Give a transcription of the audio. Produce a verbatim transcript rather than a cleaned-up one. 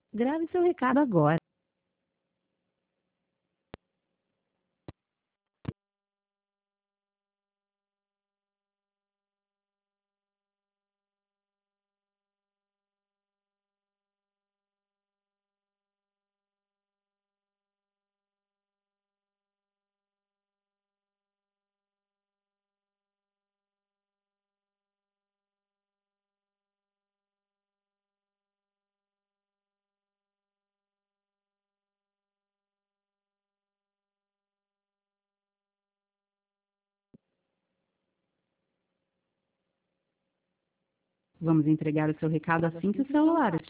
Grave seu recado agora. Vamos entregar o seu recado assim que o celular